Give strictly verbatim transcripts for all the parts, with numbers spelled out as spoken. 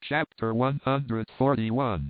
Chapter one hundred forty-one.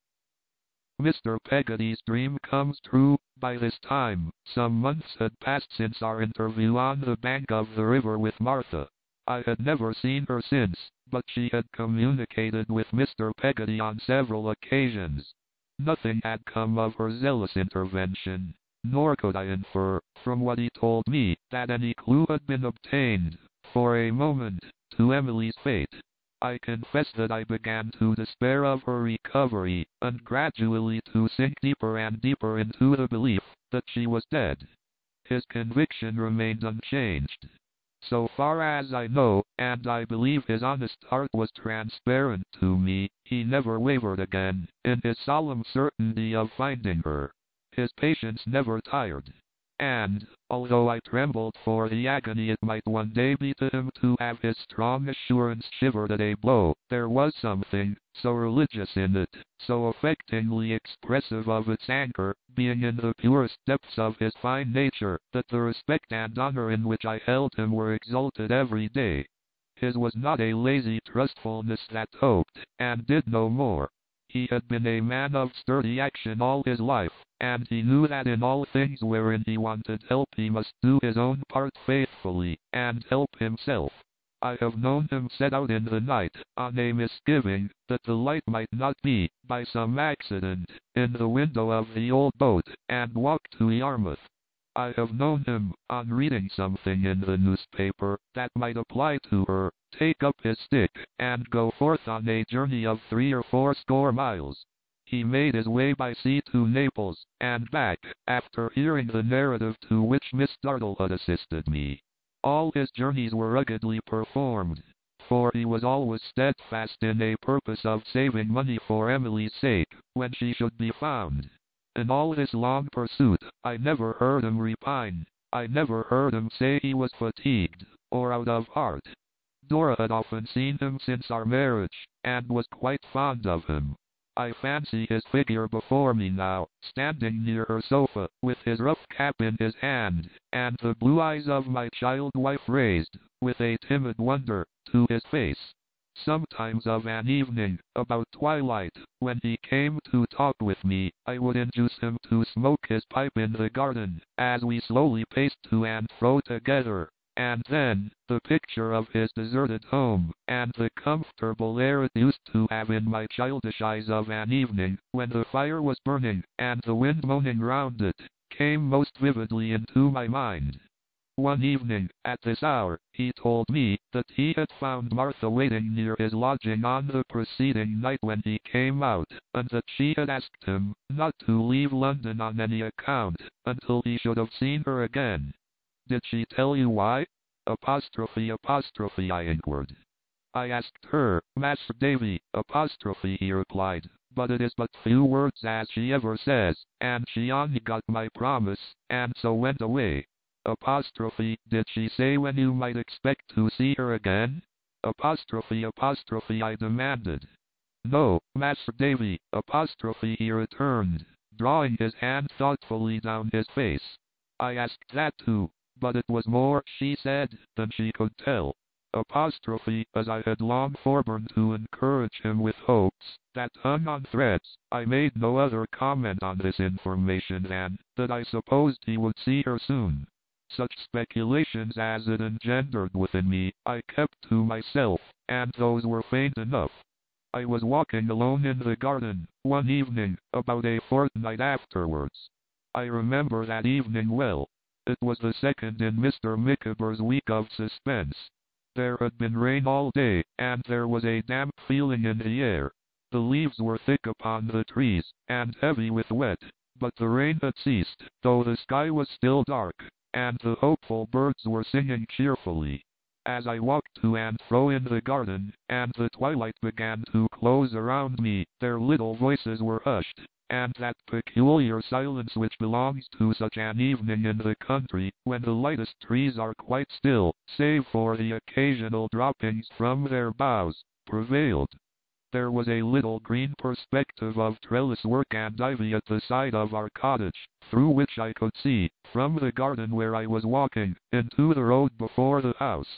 Mister Peggotty's dream comes true. By this time, some months had passed since our interview on the bank of the river with Martha. I had never seen her since, but she had communicated with Mister Peggotty on several occasions. Nothing had come of her zealous intervention, nor could I infer, from what he told me, that any clue had been obtained, for a moment, to Emily's fate. I confess that I began to despair of her recovery, and gradually to sink deeper and deeper into the belief that she was dead. His conviction remained unchanged. So far as I know, and I believe his honest heart was transparent to me, he never wavered again in his solemn certainty of finding her. His patience never tired. And, although I trembled for the agony it might one day be to him to have his strong assurance shivered at a blow, there was something so religious in it, so affectingly expressive of its anchor, being in the purest depths of his fine nature, that the respect and honor in which I held him were exalted every day. His was not a lazy trustfulness that hoped, and did no more. He had been a man of sturdy action all his life, and he knew that in all things wherein he wanted help he must do his own part faithfully, and help himself. I have known him set out in the night, on a misgiving that the light might not be, by some accident, in the window of the old boat, and walk to Yarmouth. I have known him, on reading something in the newspaper that might apply to her, take up his stick, and go forth on a journey of three or four score miles. He made his way by sea to Naples, and back, after hearing the narrative to which Miss Dartle had assisted me. All his journeys were ruggedly performed, for he was always steadfast in a purpose of saving money for Emily's sake, when she should be found. In all his long pursuit, I never heard him repine. I never heard him say he was fatigued, or out of heart. Dora had often seen him since our marriage, and was quite fond of him. I fancy his figure before me now, standing near her sofa, with his rough cap in his hand, and the blue eyes of my child wife raised, with a timid wonder, to his face. Sometimes of an evening, about twilight, when he came to talk with me, I would induce him to smoke his pipe in the garden, as we slowly paced to and fro together. And then, the picture of his deserted home, and the comfortable air it used to have in my childish eyes of an evening, when the fire was burning, and the wind moaning round it, came most vividly into my mind. One evening, at this hour, he told me that he had found Martha waiting near his lodging on the preceding night when he came out, and that she had asked him not to leave London on any account, until he should have seen her again. Did she tell you why? Apostrophe apostrophe I inquired. I asked her, Master Davy, apostrophe he replied, but it is but few words as she ever says, and she only got my promise, and so went away. Apostrophe, did she say when you might expect to see her again? Apostrophe apostrophe I demanded. No, Master Davy, apostrophe he returned, drawing his hand thoughtfully down his face. I asked that too, but it was more, she said, than she could tell. Apostrophe, as I had long forborne to encourage him with hopes that hung on threads, I made no other comment on this information than that I supposed he would see her soon. Such speculations as it engendered within me, I kept to myself, and those were faint enough. I was walking alone in the garden, one evening, about a fortnight afterwards. I remember that evening well. It was the second in Mister Micawber's week of suspense. There had been rain all day, and there was a damp feeling in the air. The leaves were thick upon the trees, and heavy with wet, but the rain had ceased, though the sky was still dark, and the hopeful birds were singing cheerfully. As I walked to and fro in the garden, and the twilight began to close around me, their little voices were hushed, and that peculiar silence which belongs to such an evening in the country, when the lightest trees are quite still, save for the occasional droppings from their boughs, prevailed. There was a little green perspective of trellis work and ivy at the side of our cottage, through which I could see, from the garden where I was walking, into the road before the house.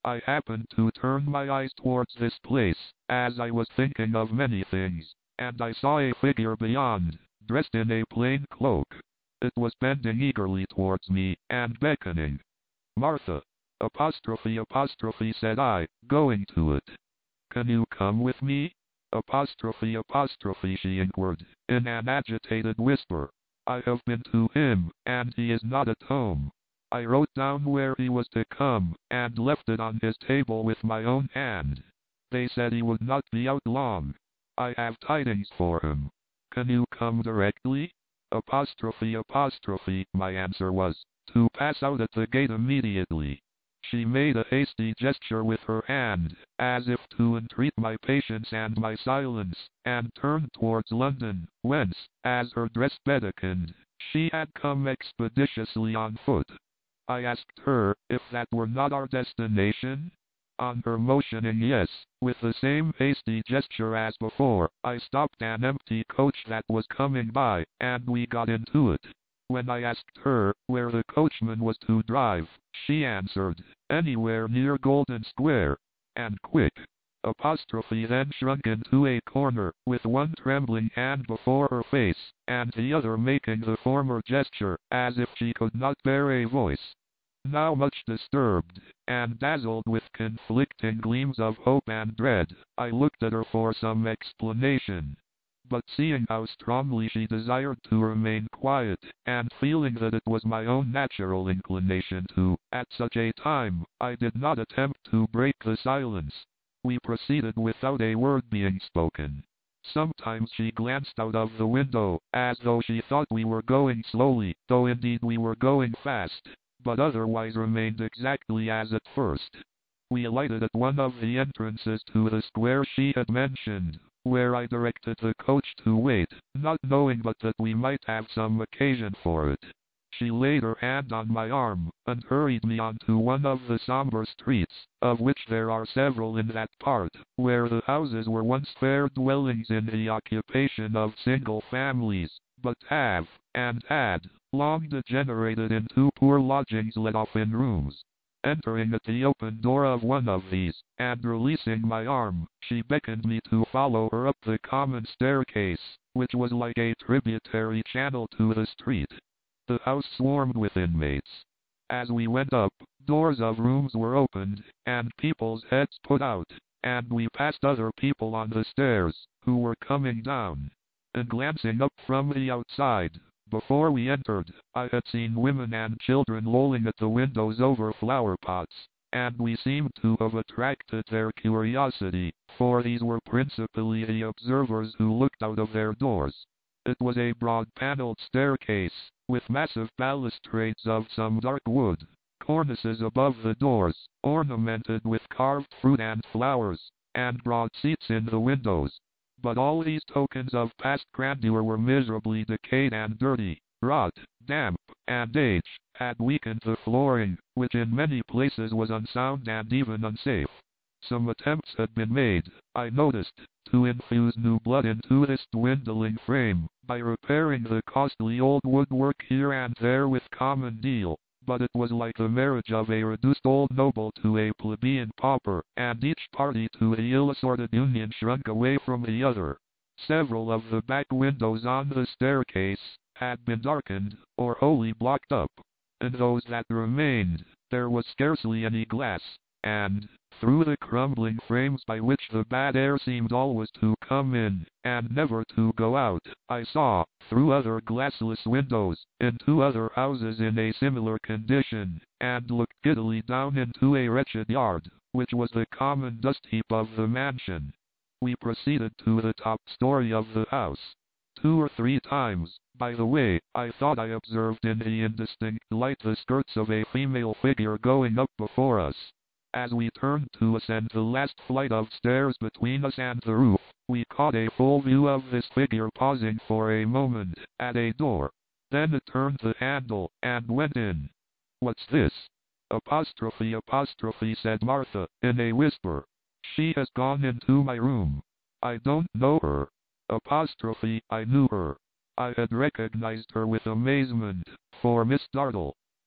I happened to turn my eyes towards this place, as I was thinking of many things, and I saw a figure beyond, dressed in a plain cloak. It was bending eagerly towards me, and beckoning. "Martha!" Apostrophe apostrophe said I, going to it. "Can you come with me?" Apostrophe apostrophe she inquired, in an agitated whisper. "I have been to him, and he is not at home." I wrote down where he was to come, and left it on his table with my own hand. They said he would not be out long. "I have tidings for him. Can you come directly?" Apostrophe apostrophe, my answer was, to pass out at the gate immediately. She made a hasty gesture with her hand, as if to entreat my patience and my silence, and turned towards London, whence, as her dress beckoned, she had come expeditiously on foot. I asked her if that were not our destination. On her motioning yes, with the same hasty gesture as before, I stopped an empty coach that was coming by, and we got into it. When I asked her where the coachman was to drive, she answered, "Anywhere near Golden Square," and quick. Apostrophe then shrunk into a corner, with one trembling hand before her face, and the other making the former gesture, as if she could not bear a voice. Now much disturbed, and dazzled with conflicting gleams of hope and dread, I looked at her for some explanation. But seeing how strongly she desired to remain quiet, and feeling that it was my own natural inclination to, at such a time, I did not attempt to break the silence. We proceeded without a word being spoken. Sometimes she glanced out of the window, as though she thought we were going slowly, though indeed we were going fast, but otherwise remained exactly as at first. We alighted at one of the entrances to the square she had mentioned, where I directed the coach to wait, not knowing but that we might have some occasion for it. She laid her hand on my arm, and hurried me on to one of the somber streets, of which there are several in that part, where the houses were once fair dwellings in the occupation of single families, but have, and had, long degenerated into poor lodgings let off in rooms. Entering at the open door of one of these, and releasing my arm, she beckoned me to follow her up the common staircase, which was like a tributary channel to the street. The house swarmed with inmates. As we went up, doors of rooms were opened, and people's heads put out, and we passed other people on the stairs, who were coming down. And glancing up from the outside, before we entered, I had seen women and children lolling at the windows over flower pots, and we seemed to have attracted their curiosity, for these were principally the observers who looked out of their doors. It was a broad paneled staircase, with massive balustrades of some dark wood, cornices above the doors, ornamented with carved fruit and flowers, and broad seats in the windows. But all these tokens of past grandeur were miserably decayed and dirty. Rot, damp, and age had weakened the flooring, which in many places was unsound and even unsafe. Some attempts had been made, I noticed, to infuse new blood into this dwindling frame, by repairing the costly old woodwork here and there with common deal, but it was like the marriage of a reduced old noble to a plebeian pauper, and each party to the ill-assorted union shrunk away from the other. Several of the back windows on the staircase had been darkened, or wholly blocked up. In those that remained, there was scarcely any glass, and, through the crumbling frames by which the bad air seemed always to come in, and never to go out, I saw, through other glassless windows, into other houses in a similar condition, and looked giddily down into a wretched yard, which was the common dust heap of the mansion. We proceeded to the top story of the house. Two or three times, by the way, I thought I observed in the indistinct light the skirts of a female figure going up before us. As we turned to ascend the last flight of stairs between us and the roof, we caught a full view of this figure pausing for a moment at a door. Then it turned the handle and went in. "What's this?" Apostrophe apostrophe said Martha, in a whisper. "She has gone into my room. I don't know her." Apostrophe, I knew her. I had recognized her with amazement, for Miss Dartle.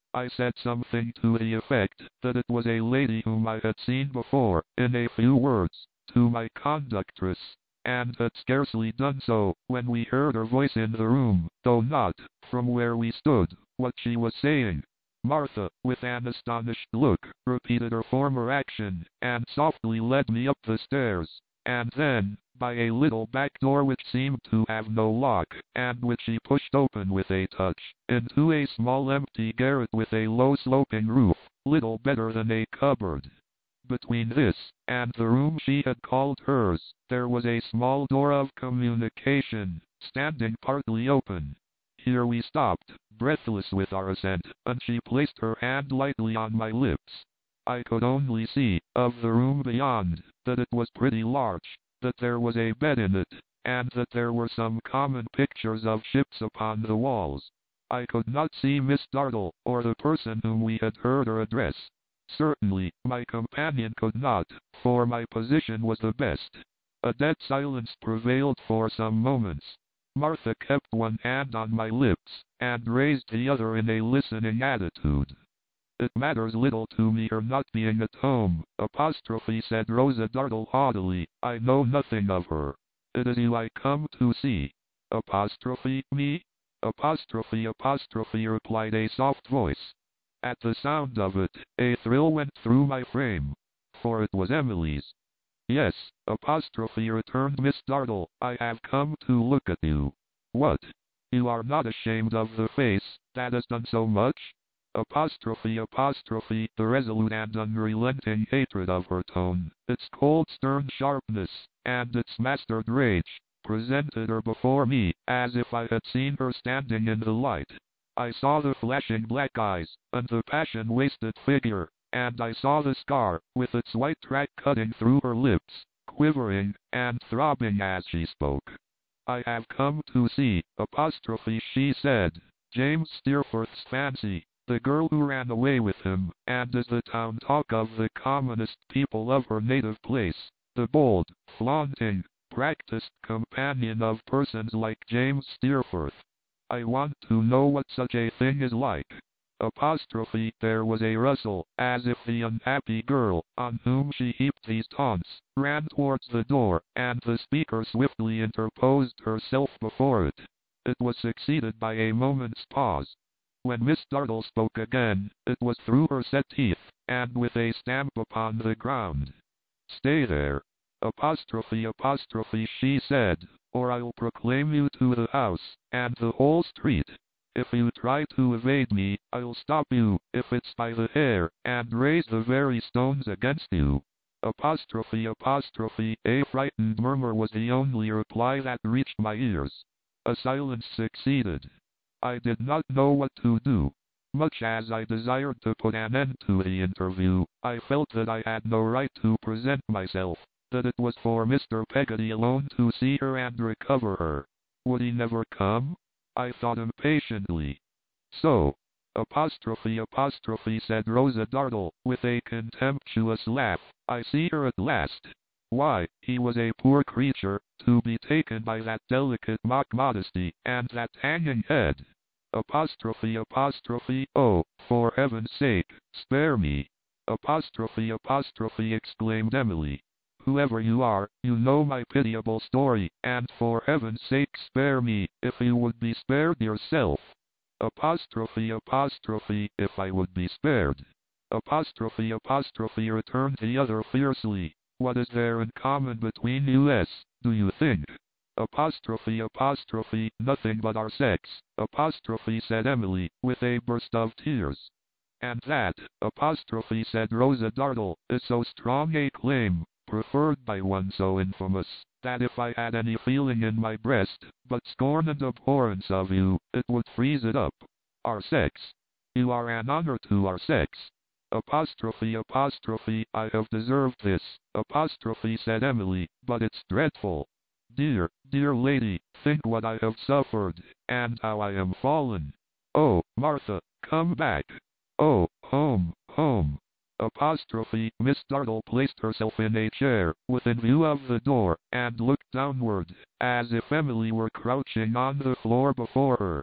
I said something to the effect that it was a lady whom I had seen before, in a few words, to my conductress, and had scarcely done so, when we heard her voice in the room, though not, from where we stood, what she was saying. Martha, with an astonished look, repeated her former action, and softly led me up the stairs, and then, by a little back door which seemed to have no lock, and which she pushed open with a touch, into a small empty garret with a low sloping roof, little better than a cupboard. Between this, and the room she had called hers, there was a small door of communication, standing partly open. Here we stopped, breathless with our ascent, and she placed her hand lightly on my lips. I could only see, of the room beyond, that it was pretty large, that there was a bed in it, and that there were some common pictures of ships upon the walls. I could not see Miss Dartle, or the person whom we had heard her address. Certainly, my companion could not, for my position was the best. A dead silence prevailed for some moments. Martha kept one hand on my lips, and raised the other in a listening attitude. "It matters little to me her not being at home," apostrophe said Rosa Dartle haughtily. "I know nothing of her. It is you I come to see." Apostrophe me? Apostrophe apostrophe replied a soft voice. At the sound of it, a thrill went through my frame, for it was Emily's. "Yes," apostrophe returned Miss Dartle, "I have come to look at you." "What? You are not ashamed of the face that has done so much?" Apostrophe apostrophe the resolute and unrelenting hatred of her tone, its cold stern sharpness, and its mastered rage, presented her before me, as if I had seen her standing in the light. I saw the flashing black eyes, and the passion-wasted figure, and I saw the scar, with its white track cutting through her lips, quivering, and throbbing as she spoke. "I have come to see," apostrophe she said, "James Steerforth's Fancy, the girl who ran away with him, and is the town talk of the commonest people of her native place, the bold, flaunting, practiced companion of persons like James Steerforth. I want to know what such a thing is like." Apostrophe there was a rustle, as if the unhappy girl, on whom she heaped these taunts, ran towards the door, and the speaker swiftly interposed herself before it. It was succeeded by a moment's pause. When Miss Dartle spoke again, it was through her set teeth, and with a stamp upon the ground. "Stay there," apostrophe apostrophe she said, "or I'll proclaim you to the house, and the whole street. If you try to evade me, I'll stop you, if it's by the hair, and raise the very stones against you." Apostrophe apostrophe a frightened murmur was the only reply that reached my ears. A silence succeeded. I did not know what to do. Much as I desired to put an end to the interview, I felt that I had no right to present myself, that it was for Mister Peggotty alone to see her and recover her. Would he never come? I thought impatiently. "So," apostrophe apostrophe said Rosa Dartle, with a contemptuous laugh, "I see her at last. Why, he was a poor creature, to be taken by that delicate mock modesty, and that hanging head." Apostrophe apostrophe oh, for heaven's sake, spare me. Apostrophe apostrophe exclaimed Emily. "Whoever you are, you know my pitiable story, and for heaven's sake spare me, if you would be spared yourself." Apostrophe apostrophe if I would be spared. Apostrophe apostrophe returned the other fiercely. "What is there in common between you s, do you think?" Apostrophe apostrophe nothing but our sex, apostrophe said Emily, with a burst of tears. "And that," apostrophe said Rosa Dartle, "is so strong a claim, preferred by one so infamous, that if I had any feeling in my breast, but scorn and abhorrence of you, it would freeze it up. Our sex. You are an honor to our sex." Apostrophe apostrophe I have deserved this, apostrophe said Emily, "but it's dreadful. Dear, dear lady, think what I have suffered, and how I am fallen. Oh, Martha, come back. Oh, home, home." Apostrophe Miss Dartle placed herself in a chair, within view of the door, and looked downward, as if Emily were crouching on the floor before her.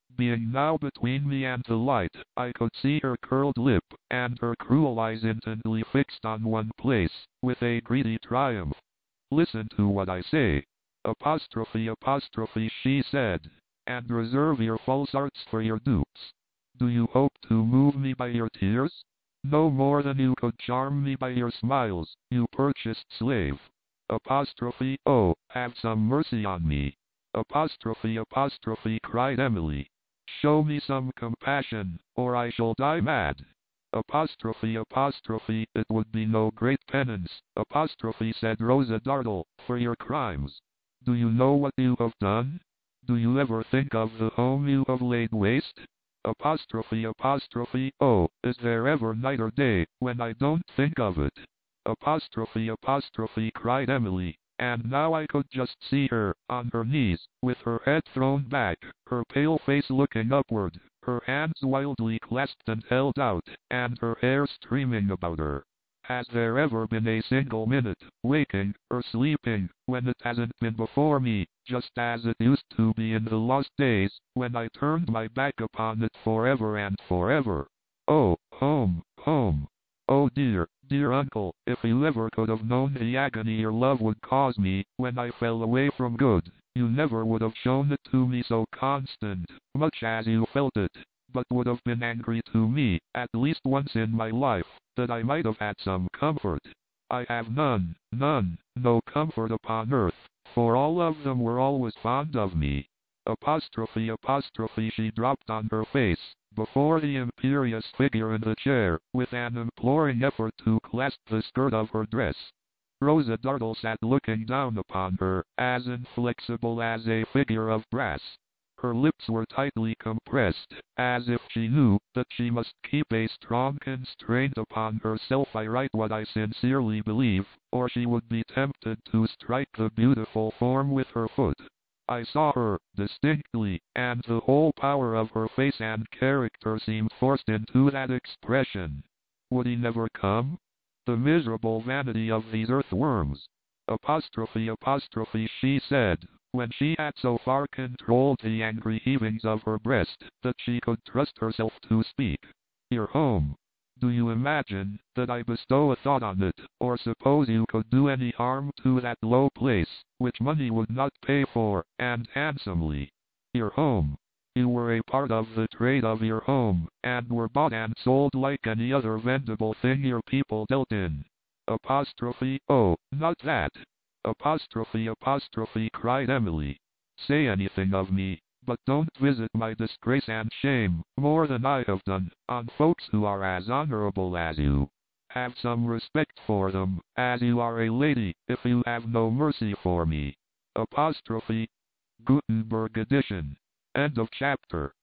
Being now between me and the light, I could see her curled lip, and her cruel eyes intently fixed on one place, with a greedy triumph. Listen to what I say. Apostrophe apostrophe she said, and reserve your false arts for your dupes. Do you hope to move me by your tears? No more than you could charm me by your smiles, you purchased slave. Apostrophe, oh, have some mercy on me. Apostrophe apostrophe cried Emily. Show me some compassion, or I shall die mad. Apostrophe apostrophe, it would be no great penance, apostrophe said Rosa Dartle, for your crimes. Do you know what you have done? Do you ever think of the home you have laid waste? Apostrophe apostrophe, oh, is there ever night or day, when I don't think of it? Apostrophe apostrophe cried Emily, and now I could just see her, on her knees, with her head thrown back, her pale face looking upward, her hands wildly clasped and held out, and her hair streaming about her. Has there ever been a single minute, waking, or sleeping, when it hasn't been before me, just as it used to be in the lost days, when I turned my back upon it forever and forever? Oh, home, home. Oh dear, dear uncle, if you ever could have known the agony your love would cause me, when I fell away from good, you never would have shown it to me so constant, much as you felt it, but would have been angry to me, at least once in my life, that I might have had some comfort. I have none, none, no comfort upon earth, for all of them were always fond of me. Apostrophe apostrophe she dropped on her face, before the imperious figure in the chair, with an imploring effort to clasp the skirt of her dress. Rosa Dartle sat looking down upon her, as inflexible as a figure of brass. Her lips were tightly compressed, as if she knew that she must keep a strong constraint upon herself. I write what I sincerely believe, or she would be tempted to strike the beautiful form with her foot. I saw her, distinctly, and the whole power of her face and character seemed forced into that expression. Would he never come? The miserable vanity of these earthworms. Apostrophe apostrophe she said, when she had so far controlled the angry heavings of her breast that she could trust herself to speak. Your home. Do you imagine that I bestow a thought on it, or suppose you could do any harm to that low place, which money would not pay for, and handsomely? Your home. You were a part of the trade of your home, and were bought and sold like any other vendible thing your people dealt in. Apostrophe, oh, not that. Apostrophe apostrophe cried Emily. Say anything of me, but don't visit my disgrace and shame, more than I have done, on folks who are as honorable as you. Have some respect for them, as you are a lady, if you have no mercy for me. Apostrophe. Gutenberg edition. End of chapter.